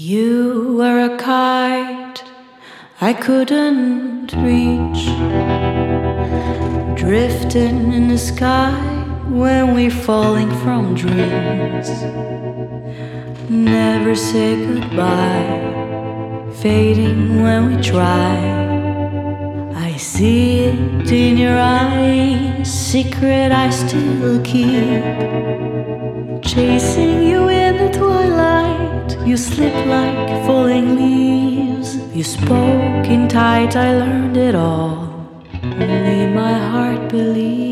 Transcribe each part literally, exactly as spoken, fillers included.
You were a kite I couldn't reach, drifting in the sky when we're falling from dreams. Never say goodbye, fading when we try. I see it in your eyes, secret I still keep. Chasing you in the twilight, you slip like falling leaves. You spoke in tight, I learned it all. Only my heart believes.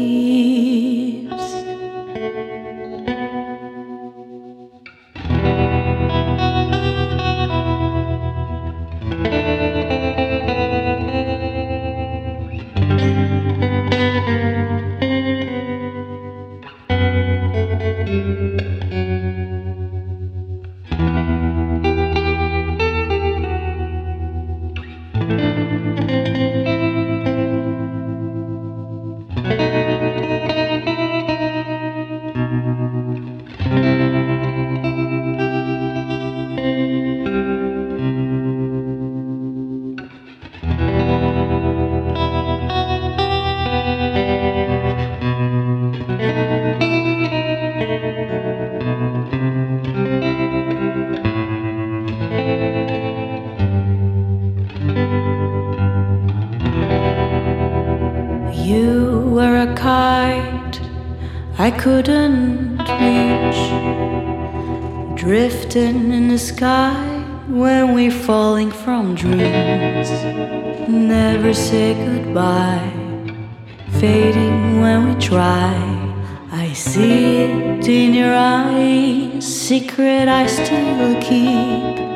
You were a kite I couldn't reach, drifting in the sky when we're falling from dreams. Never say goodbye, fading when we try. I see it in your eyes, secret I still keep.